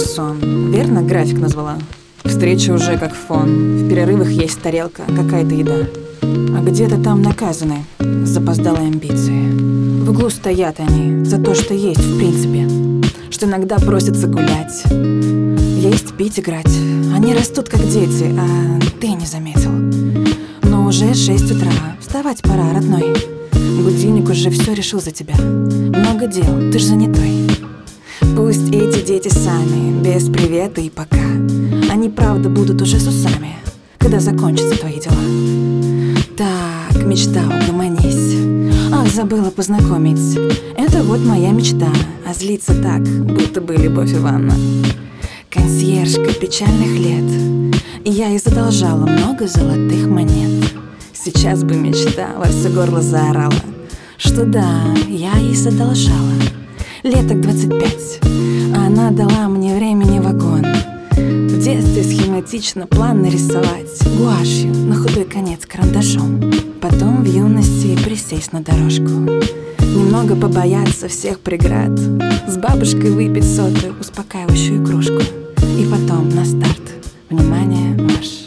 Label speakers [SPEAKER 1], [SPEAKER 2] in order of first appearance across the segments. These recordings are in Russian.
[SPEAKER 1] сон. Верно график назвала? Встреча уже как фон. В перерывах есть тарелка, какая-то еда. А где-то там наказаны за запоздалые амбиции. В углу стоят они за то, что есть в принципе. Что иногда просятся гулять, есть, пить, играть. Они растут как дети, а ты не заметил. Но уже 6 утра, вставать пора, родной. Будильник уже все решил за тебя. Много дел, ты ж занятой. Пусть эти дети сами, без привета и пока. Они правда будут уже с усами, когда закончатся твои дела. Так, мечта, угомонись. Ах, забыла познакомить. Это вот моя мечта. А злится так, будто бы Любовь Ивановна. Консьержка печальных лет. И я ей задолжала много золотых монет. Сейчас бы мечта во все горло заорала, что да, я ей задолжала. Леток 25, а она дала мне времени вагон. В детстве схематично план нарисовать гуашью, на худой конец карандашом. Потом в юности присесть на дорожку, немного побояться всех преград, с бабушкой выпить сотую успокаивающую кружку. И потом на старт, внимание, марш.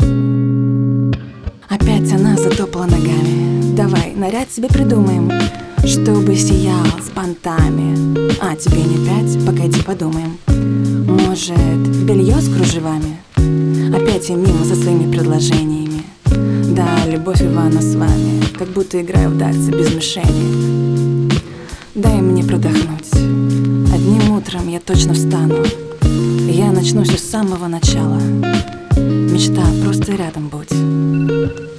[SPEAKER 1] Опять она затопала ногами. Давай, наряд себе придумаем, чтобы сиял с понтами. А тебе не 5, погоди, подумаем. Может, белье с кружевами? Опять я мимо со своими предложениями. Да, Любовь Ивановна с вами, как будто играю в дартсы без мишени. Дай мне продохнуть. Одним утром я точно встану. Я начну все с самого начала. Мечта, просто рядом будь.